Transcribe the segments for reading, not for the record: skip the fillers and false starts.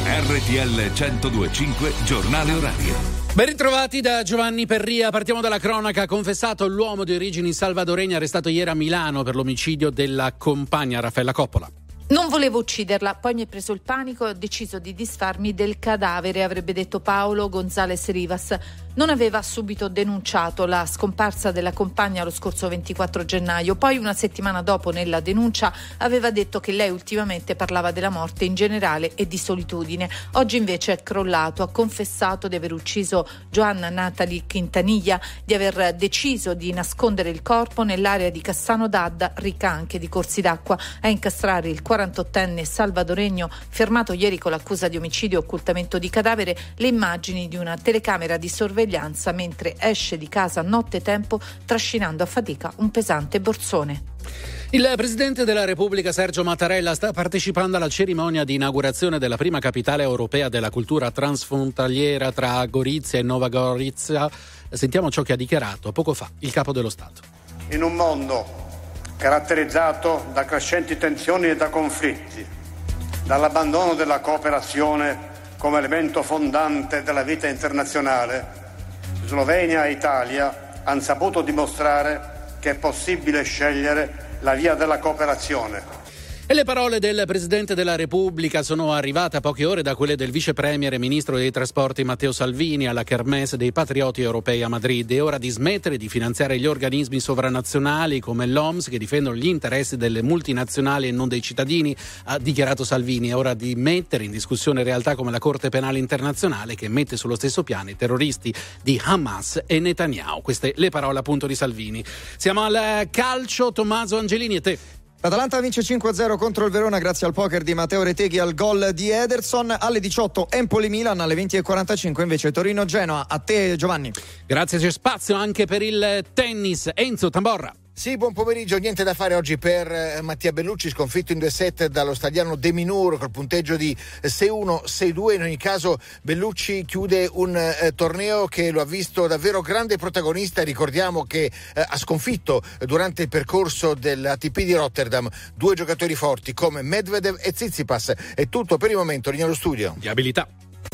RTL 102.5 Giornale Orario. Ben ritrovati da Giovanni Perria. Partiamo dalla cronaca. Confessato l'uomo di origini salvadoregne arrestato ieri a Milano per l'omicidio della compagna Raffaella Coppola. Non volevo ucciderla, poi mi è preso il panico e ho deciso di disfarmi del cadavere, avrebbe detto Paolo González Rivas. Non aveva subito denunciato la scomparsa della compagna lo scorso 24 gennaio, poi una settimana dopo nella denuncia aveva detto che lei ultimamente parlava della morte in generale e di solitudine. Oggi invece è crollato, ha confessato di aver ucciso Joanna Natalie Quintanilla, di aver deciso di nascondere il corpo nell'area di Cassano d'Adda, ricca anche di corsi d'acqua. A incastrare il 48enne salvadoregno, fermato ieri con l'accusa di omicidio e occultamento di cadavere, le immagini di una telecamera di sorveglianza mentre esce di casa nottetempo trascinando a fatica un pesante borsone. Il Presidente della Repubblica Sergio Mattarella sta partecipando alla cerimonia di inaugurazione della prima capitale europea della cultura transfrontaliera tra Gorizia e Nova Gorizia. Sentiamo ciò che ha dichiarato poco fa il Capo dello Stato. In un mondo caratterizzato da crescenti tensioni e da conflitti, dall'abbandono della cooperazione come elemento fondante della vita internazionale, Slovenia e Italia hanno saputo dimostrare che è possibile scegliere la via della cooperazione. E le parole del Presidente della Repubblica sono arrivate a poche ore da quelle del Vice Premier e Ministro dei Trasporti Matteo Salvini alla Kermesse dei Patrioti Europei a Madrid. È ora di smettere di finanziare gli organismi sovranazionali come l'OMS che difendono gli interessi delle multinazionali e non dei cittadini, ha dichiarato Salvini. È ora di mettere in discussione realtà come la Corte Penale Internazionale che mette sullo stesso piano i terroristi di Hamas e Netanyahu. Queste le parole appunto di Salvini. Siamo al calcio, Tommaso Angelini e te. L'Atalanta vince 5-0 contro il Verona grazie al poker di Matteo Reteghi al gol di Ederson. Alle 18 Empoli-Milan, alle 20:45 invece Torino-Genoa. A te Giovanni. Grazie, c'è spazio anche per il tennis. Enzo Tamborra. Sì, buon pomeriggio, niente da fare oggi per Mattia Bellucci, sconfitto in 2 set dallo stadiano De Minur col punteggio di 6-1, 6-2. In ogni caso Bellucci chiude un torneo che lo ha visto davvero grande protagonista. Ricordiamo che ha sconfitto durante il percorso dell'ATP di Rotterdam 2 giocatori forti come Medvedev e Tsitsipas. È tutto per il momento, linea allo studio. Di abilità.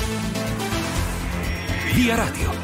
Via Radio.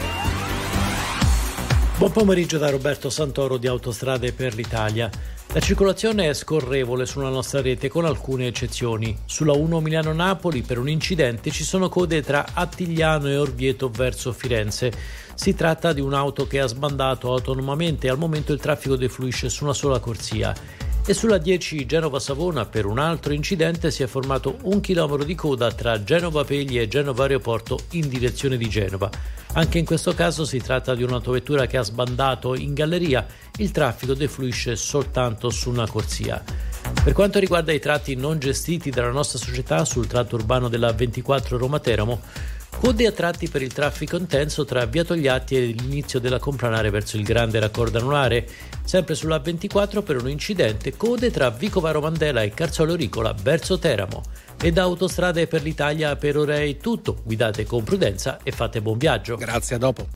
Buon pomeriggio da Roberto Santoro di Autostrade per l'Italia. La circolazione è scorrevole sulla nostra rete con alcune eccezioni. Sulla 1 Milano-Napoli per un incidente ci sono code tra Attigliano e Orvieto verso Firenze. Si tratta di un'auto che ha sbandato autonomamente e al momento il traffico defluisce su una sola corsia. E sulla 10 Genova-Savona per un altro incidente si è formato 1 chilometro di coda tra Genova Pegli e Genova Aeroporto in direzione di Genova. Anche in questo caso si tratta di un'autovettura che ha sbandato in galleria, il traffico defluisce soltanto su una corsia. Per quanto riguarda i tratti non gestiti dalla nostra società sul tratto urbano della 24 Roma-Teramo, code a tratti per il traffico intenso tra Via Togliatti e l'inizio della Complanare verso il grande raccordo anulare. Sempre sulla 24 per un incidente, code tra Vicovaro Mandela e Carzolo Ricola verso Teramo. E da Autostrade per l'Italia per ora è tutto. Guidate con prudenza e fate buon viaggio. Grazie, a dopo.